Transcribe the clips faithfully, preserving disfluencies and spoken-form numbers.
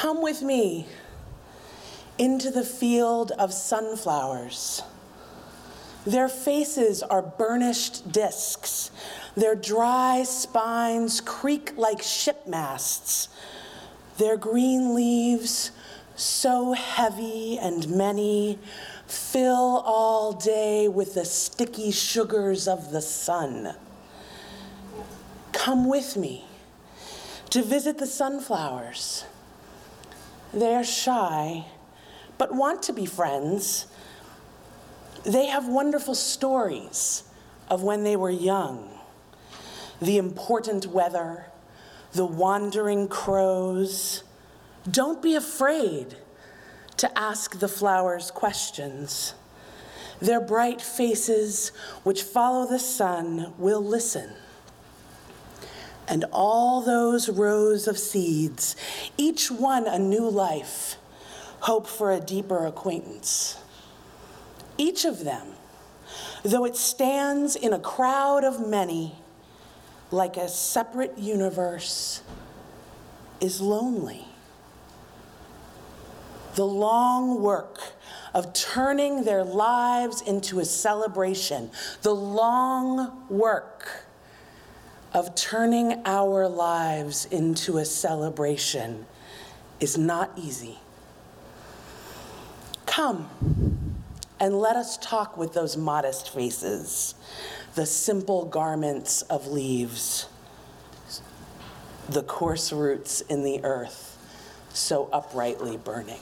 Come with me into the field of sunflowers. Their faces are burnished discs. Their dry spines creak like ship masts. Their green leaves, so heavy and many, fill all day with the sticky sugars of the sun. Come with me to visit the sunflowers. They are shy, but want to be friends. They have wonderful stories of when they were young. The important weather, the wandering crows. Don't be afraid to ask the flowers questions. Their bright faces, which follow the sun, will listen. And all those rows of seeds, each one a new life, hope for a deeper acquaintance. Each of them, though it stands in a crowd of many, like a separate universe, is lonely. The long work of turning their lives into a celebration, the long work of turning our lives into a celebration is not easy. Come and let us talk with those modest faces, the simple garments of leaves, the coarse roots in the earth, so uprightly burning.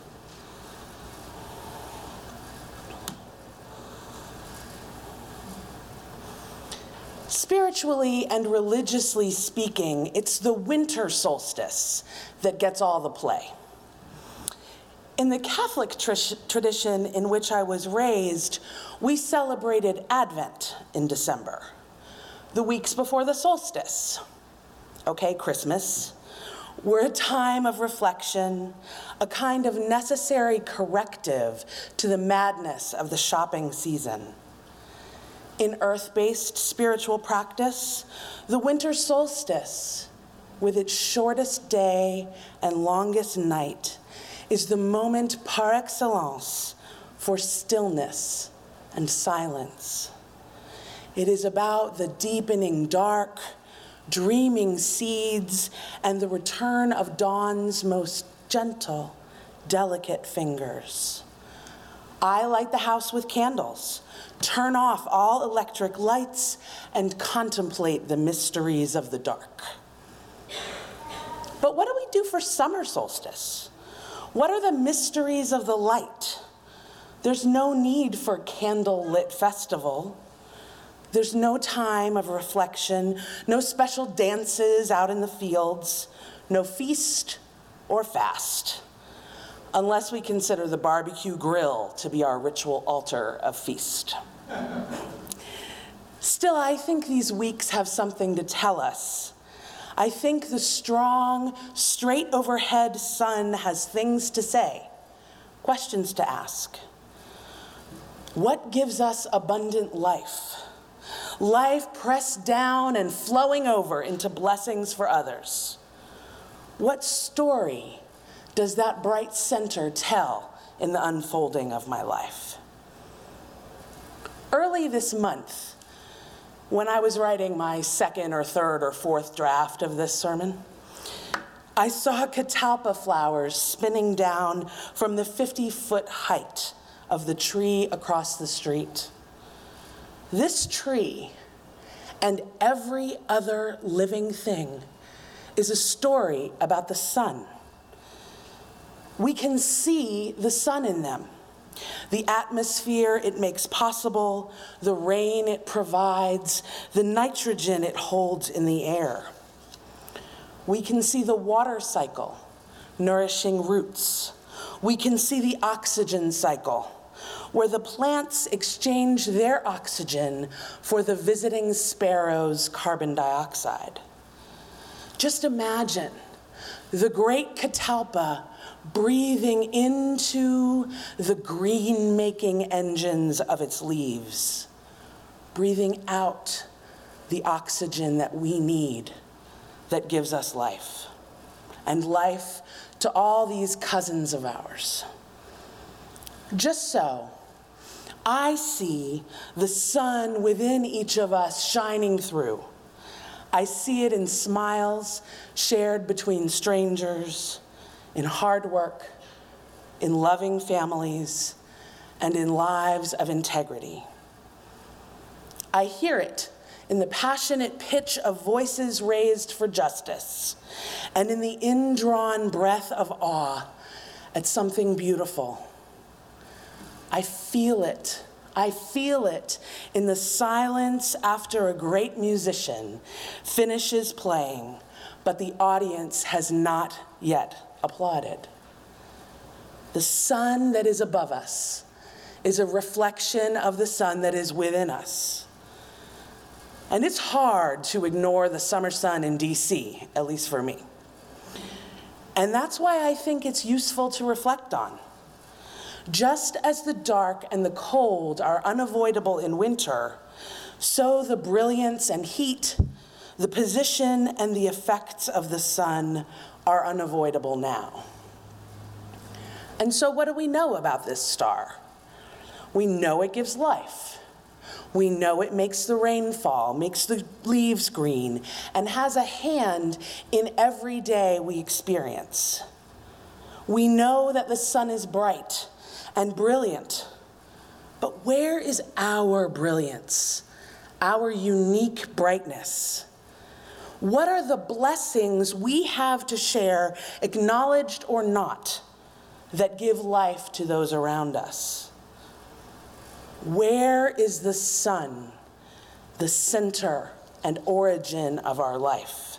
Spiritually and religiously speaking, it's the winter solstice that gets all the play. In the Catholic tr- tradition in which I was raised, we celebrated Advent in December, the weeks before the solstice. Okay, Christmas. We're a time of reflection, a kind of necessary corrective to the madness of the shopping season. In earth-based spiritual practice, the winter solstice, with its shortest day and longest night, is the moment par excellence for stillness and silence. It is about the deepening dark, dreaming seeds, and the return of dawn's most gentle, delicate fingers. I light the house with candles, turn off all electric lights, and contemplate the mysteries of the dark. But what do we do for summer solstice? What are the mysteries of the light? There's no need for candle-lit festival. There's no time of reflection, no special dances out in the fields, no feast or fast, unless we consider the barbecue grill to be our ritual altar of feast. Still, I think these weeks have something to tell us. I think the strong, straight overhead sun has things to say, questions to ask. What gives us abundant life? Life pressed down and flowing over into blessings for others. What story does that bright center tell in the unfolding of my life? Early this month, when I was writing my second or third or fourth draft of this sermon, I saw catalpa flowers spinning down from the fifty-foot height of the tree across the street. This tree and every other living thing is a story about the sun. We can see the sun in them, the atmosphere it makes possible, the rain it provides, the nitrogen it holds in the air. We can see the water cycle, nourishing roots. We can see the oxygen cycle, where the plants exchange their oxygen for the visiting sparrow's carbon dioxide. Just imagine the great catalpa breathing into the green-making engines of its leaves, breathing out the oxygen that we need that gives us life. and life to all these cousins of ours. Just so, I see the sun within each of us shining through. I see it in smiles shared between strangers, in hard work, in loving families, and in lives of integrity. I hear it in the passionate pitch of voices raised for justice, and in the indrawn breath of awe at something beautiful. I feel it. I feel it in the silence after a great musician finishes playing, but the audience has not yet applauded. The sun that is above us is a reflection of the sun that is within us. And it's hard to ignore the summer sun in D C, at least for me. And that's why I think it's useful to reflect on. Just as the dark and the cold are unavoidable in winter, so the brilliance and heat, the position and the effects of the sun are unavoidable now. And so what do we know about this star? We know it gives life. We know it makes the rain fall, makes the leaves green, and has a hand in every day we experience. We know that the sun is bright and brilliant. But where is our brilliance, our unique brightness? What are the blessings we have to share, acknowledged or not, that give life to those around us? Where is the sun, the center and origin of our life?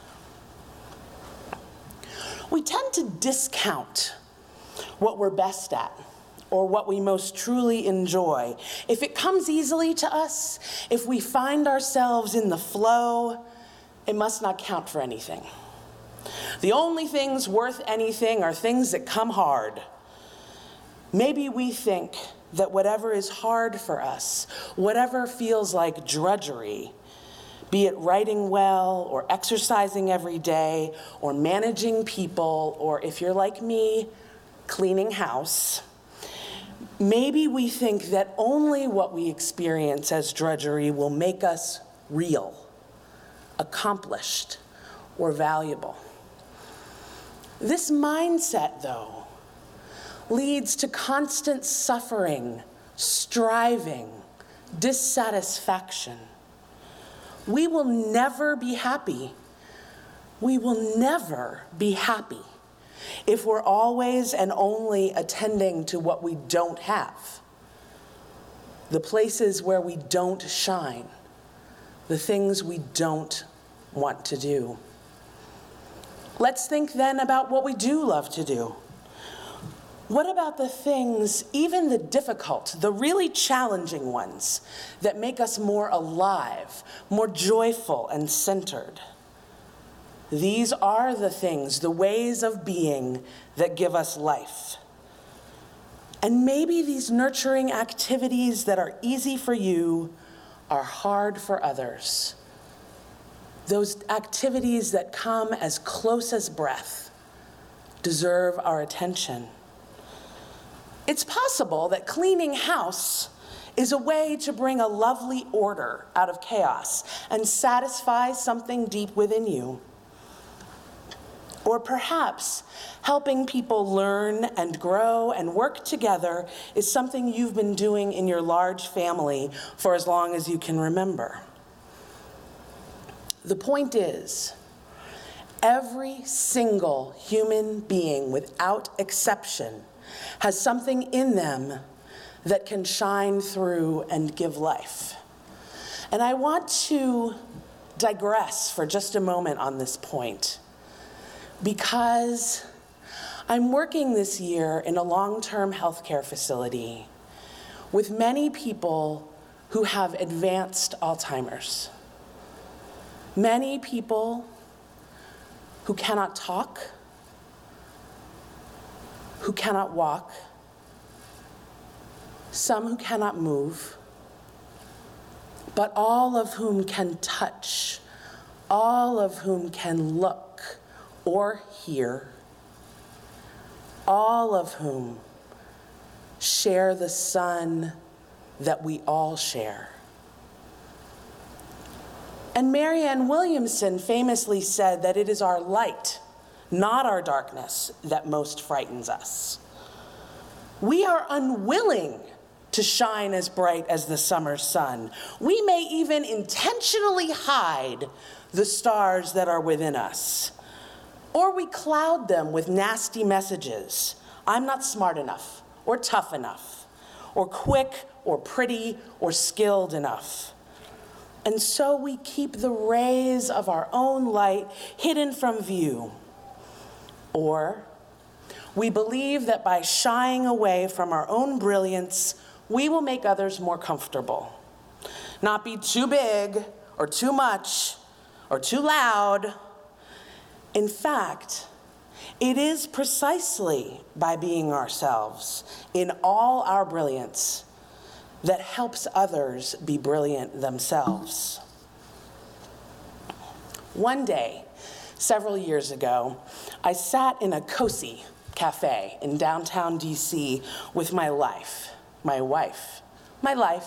We tend to discount what we're best at, or what we most truly enjoy. If it comes easily to us, if we find ourselves in the flow, it must not count for anything. The only things worth anything are things that come hard. Maybe we think that whatever is hard for us, whatever feels like drudgery, be it writing well, or exercising every day, or managing people, or if you're like me, cleaning house, maybe we think that only what we experience as drudgery will make us real, accomplished, or valuable. This mindset, though, leads to constant suffering, striving, dissatisfaction. We will never be happy. We will never be happy if we're always and only attending to what we don't have, the places where we don't shine, the things we don't want to do. Let's think then about what we do love to do. What about the things, even the difficult, the really challenging ones, that make us more alive, more joyful and centered? These are the things, the ways of being that give us life. And maybe these nurturing activities that are easy for you are hard for others. Those activities that come as close as breath deserve our attention. It's possible that cleaning house is a way to bring a lovely order out of chaos and satisfy something deep within you. Or perhaps helping people learn and grow and work together is something you've been doing in your large family for as long as you can remember. The point is, every single human being, without exception, has something in them that can shine through and give life. And I want to digress for just a moment on this point, because I'm working this year in a long-term healthcare facility with many people who have advanced Alzheimer's. Many people who cannot talk, who cannot walk, some who cannot move, but all of whom can touch, all of whom can look or here, all of whom share the sun that we all share. And Marianne Williamson famously said that it is our light, not our darkness, that most frightens us. We are unwilling to shine as bright as the summer sun. We may even intentionally hide the stars that are within us. Or we cloud them with nasty messages. I'm not smart enough, or tough enough, or quick, or pretty, or skilled enough. And so we keep the rays of our own light hidden from view. Or we believe that by shying away from our own brilliance, we will make others more comfortable. Not be too big, or too much, or too loud. In fact, it is precisely by being ourselves in all our brilliance that helps others be brilliant themselves. One day, several years ago, I sat in a cozy cafe in downtown D C with my life, my wife, my life.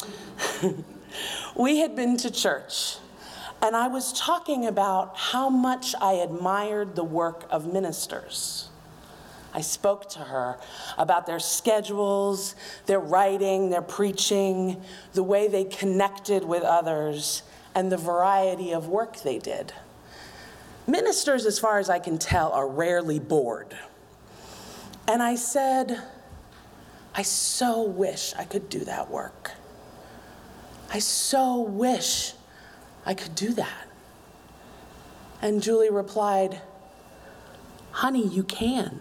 We had been to church, and I was talking about how much I admired the work of ministers. I spoke to her about their schedules, their writing, their preaching, the way they connected with others, and the variety of work they did. Ministers, as far as I can tell, are rarely bored. And I said, I so wish I could do that work. I so wish I could do that. And Julie replied, honey, you can.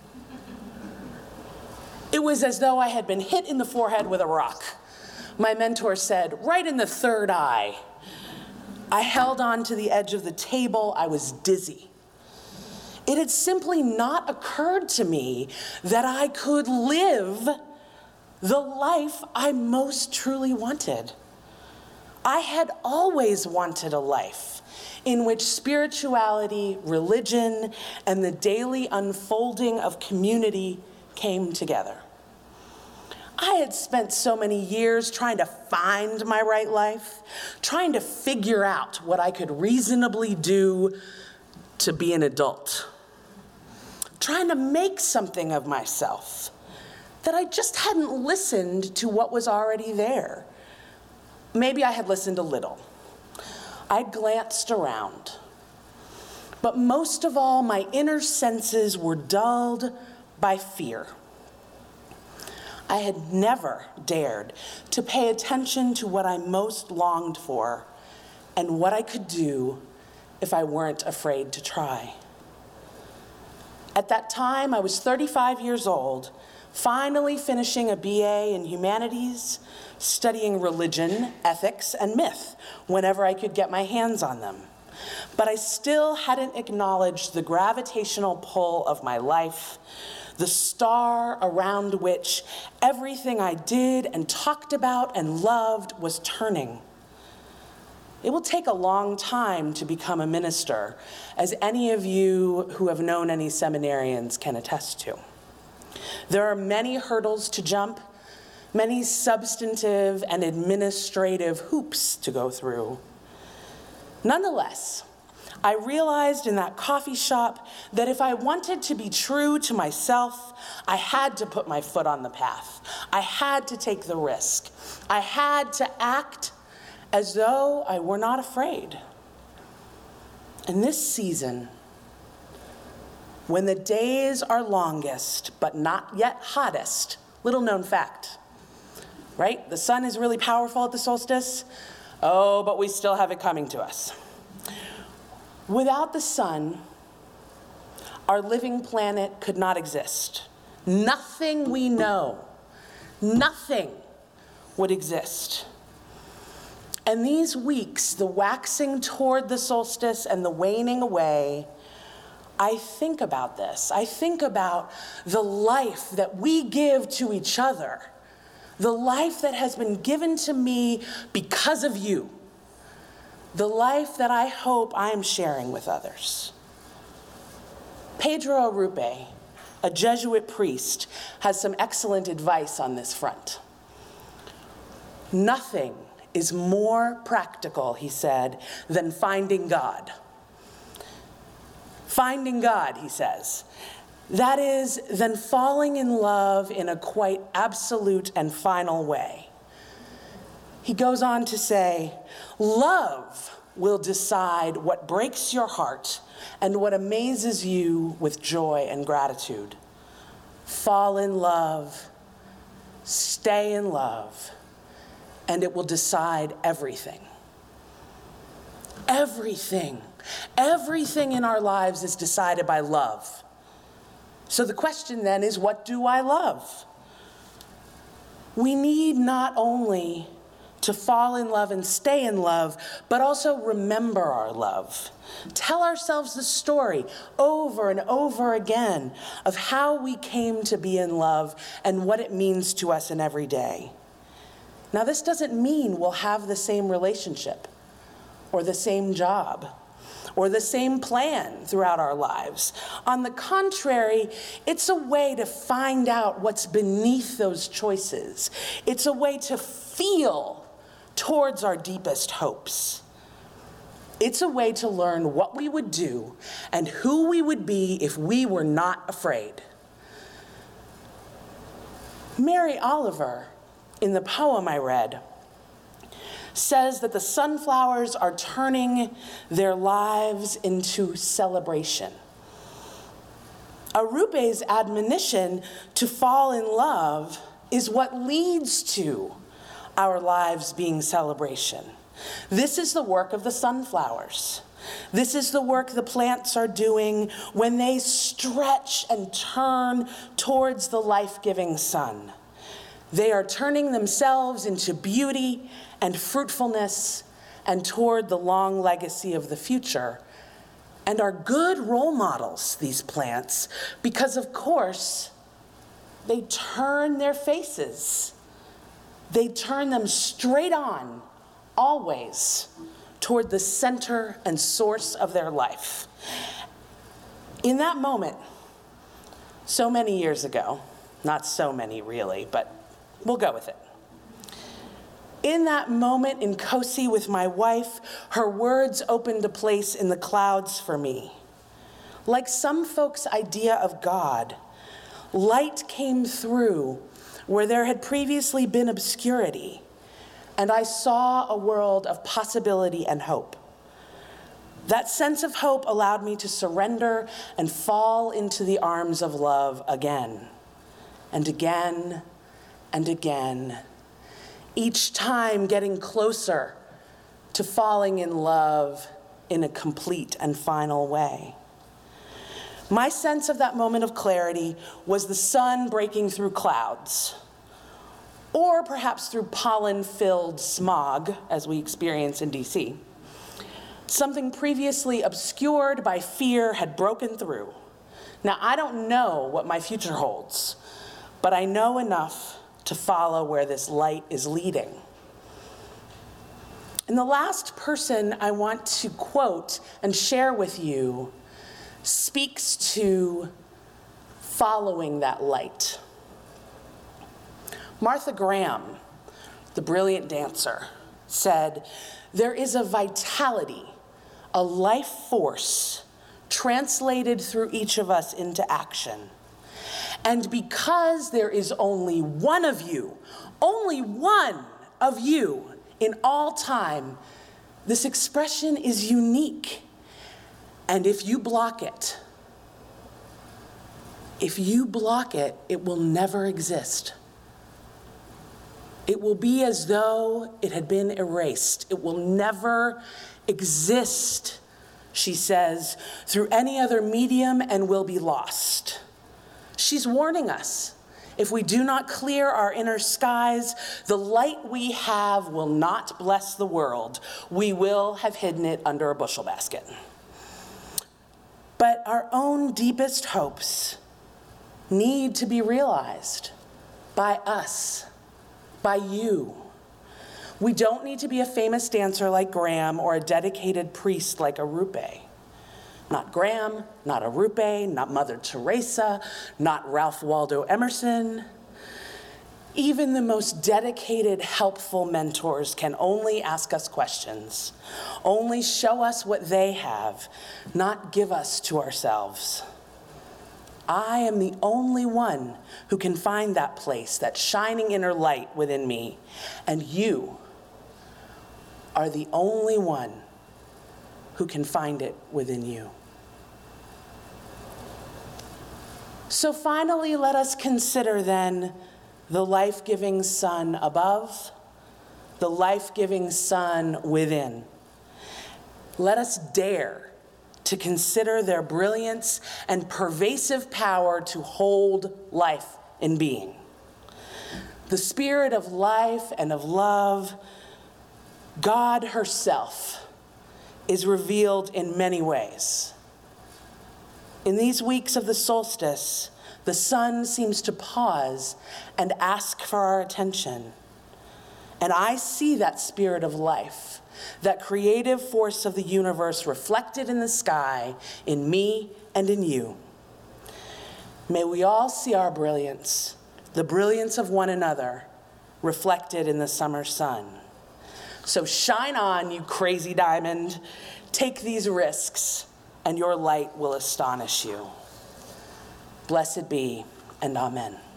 It was as though I had been hit in the forehead with a rock. My mentor said, right in the third eye. I held on to the edge of the table. I was dizzy. It had simply not occurred to me that I could live the life I most truly wanted. I had always wanted a life in which spirituality, religion, and the daily unfolding of community came together. I had spent so many years trying to find my right life, trying to figure out what I could reasonably do to be an adult, trying to make something of myself, that I just hadn't listened to what was already there. Maybe I had listened a little. I glanced around. But most of all, my inner senses were dulled by fear. I had never dared to pay attention to what I most longed for and what I could do if I weren't afraid to try. At that time, I was thirty-five years old, finally finishing a B A in humanities, studying religion, ethics, and myth whenever I could get my hands on them. But I still hadn't acknowledged the gravitational pull of my life, the star around which everything I did and talked about and loved was turning. It will take a long time to become a minister, as any of you who have known any seminarians can attest to. There are many hurdles to jump, many substantive and administrative hoops to go through. Nonetheless, I realized in that coffee shop that if I wanted to be true to myself, I had to put my foot on the path. I had to take the risk. I had to act as though I were not afraid. And this season, when the days are longest but not yet hottest, little known fact, right? The sun is really powerful at the solstice. Oh, but we still have it coming to us. Without the sun, our living planet could not exist. Nothing we know, nothing would exist. And these weeks, the waxing toward the solstice and the waning away, I think about this. I think about the life that we give to each other, the life that has been given to me because of you, the life that I hope I'm sharing with others. Pedro Arrupe, a Jesuit priest, has some excellent advice on this front. Nothing is more practical, he said, than finding God. Finding God, he says. That is, than falling in love in a quite absolute and final way. He goes on to say, love will decide what breaks your heart and what amazes you with joy and gratitude. Fall in love, stay in love, and it will decide everything. Everything. Everything in our lives is decided by love. So the question then is, what do I love? We need not only to fall in love and stay in love, but also remember our love. Tell ourselves the story over and over again of how we came to be in love and what it means to us in every day. Now, this doesn't mean we'll have the same relationship or the same job or the same plan throughout our lives. On the contrary, it's a way to find out what's beneath those choices. It's a way to feel towards our deepest hopes. It's a way to learn what we would do and who we would be if we were not afraid. Mary Oliver, in the poem I read, says that the sunflowers are turning their lives into celebration. Arrupe's admonition to fall in love is what leads to our lives being celebration. This is the work of the sunflowers. This is the work the plants are doing when they stretch and turn towards the life-giving sun. They are turning themselves into beauty and fruitfulness and toward the long legacy of the future, and are good role models, these plants, because of course, they turn their faces. They turn them straight on, always, toward the center and source of their life. In that moment, so many years ago, not so many really, but we'll go with it. In that moment in Kosi with my wife, her words opened a place in the clouds for me. Like some folks' idea of God, light came through where there had previously been obscurity, and I saw a world of possibility and hope. That sense of hope allowed me to surrender and fall into the arms of love again, and again, and again, each time getting closer to falling in love in a complete and final way. My sense of that moment of clarity was the sun breaking through clouds, or perhaps through pollen-filled smog, as we experience in D C. Something previously obscured by fear had broken through. Now, I don't know what my future holds, but I know enough to follow where this light is leading. And the last person I want to quote and share with you speaks to following that light. Martha Graham, the brilliant dancer, said, "There is a vitality, a life force translated through each of us into action. And because there is only one of you, only one of you in all time, this expression is unique. And if you block it, if you block it, it will never exist. It will be as though it had been erased. It will never exist," she says, "through any other medium and will be lost." She's warning us. If we do not clear our inner skies, the light we have will not bless the world. We will have hidden it under a bushel basket. But our own deepest hopes need to be realized by us, by you. We don't need to be a famous dancer like Graham or a dedicated priest like Arrupe. Not Graham, not Arupe, not Mother Teresa, not Ralph Waldo Emerson. Even the most dedicated, helpful mentors can only ask us questions, only show us what they have, not give us to ourselves. I am the only one who can find that place, that shining inner light within me, and you are the only one who can find it within you. So finally, let us consider then the life-giving sun above, the life-giving sun within. Let us dare to consider their brilliance and pervasive power to hold life in being. The spirit of life and of love, God herself, is revealed in many ways. In these weeks of the solstice, the sun seems to pause and ask for our attention. And I see that spirit of life, that creative force of the universe reflected in the sky, in me and in you. May we all see our brilliance, the brilliance of one another, reflected in the summer sun. So shine on, you crazy diamond. Take these risks, and your light will astonish you. Blessed be, and amen.